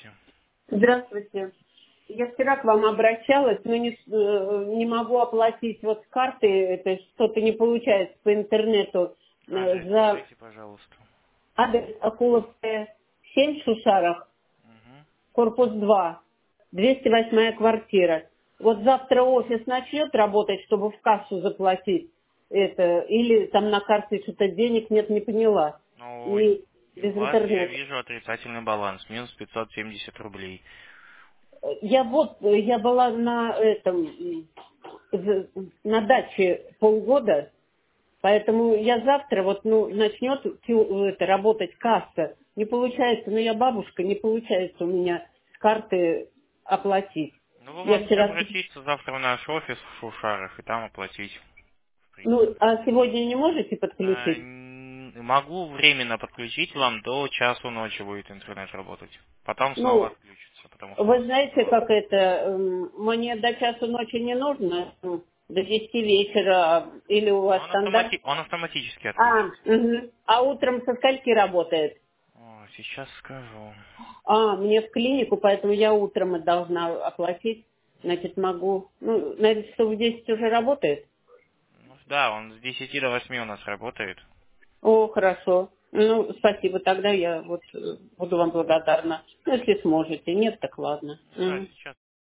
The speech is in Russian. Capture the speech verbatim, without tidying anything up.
Здравствуйте. Здравствуйте. Я вчера к вам обращалась, но не, с- э, не могу оплатить вот с карты, это что-то не получается по интернету. Э, Адрес За скажите, пожалуйста. адрес Акуловская, семь в Шушарах, Мгм. корпус два, двести восьмая квартира. Вот завтра офис начнет работать, чтобы в кассу заплатить это, или там на карте что-то денег нет, не поняла. Ну, И и у без вас, я интернета. вижу, отрицательный баланс, минус пятьсот семьдесят рублей. Я вот, э, я была на этом, м, з- на даче полгода, поэтому я завтра вот, ну, начнет фи- это, работать касса. Не получается, ну, я бабушка, не получается у меня с карты оплатить. Ну, вы Я можете вчера, обратиться завтра в наш офис в Шушарах и там оплатить, в ну, принципе. а сегодня не можете А, подключить? н- Могу временно подключить вам, до часу ночи будет интернет работать. Потом снова Ну, отключится, потому что у вы нас знаете, сигнала. как это, м, мне до часу ночи не нужно, м, до десяти вечера, или у вас Он, стандарт? автомати- он автоматически А, отключится. мгм. А утром со скольки работает? О, сейчас скажу. А, мне в клинику, поэтому я утром и должна оплатить. Значит, могу. Ну, наверное, часов в десять уже работает. Ну, да, он с десяти до восьми у нас работает. О, хорошо. Ну, спасибо. Тогда я вот э, буду вам благодарна. Ну, если сможете. Нет, так ладно. Да, Мгм. сейчас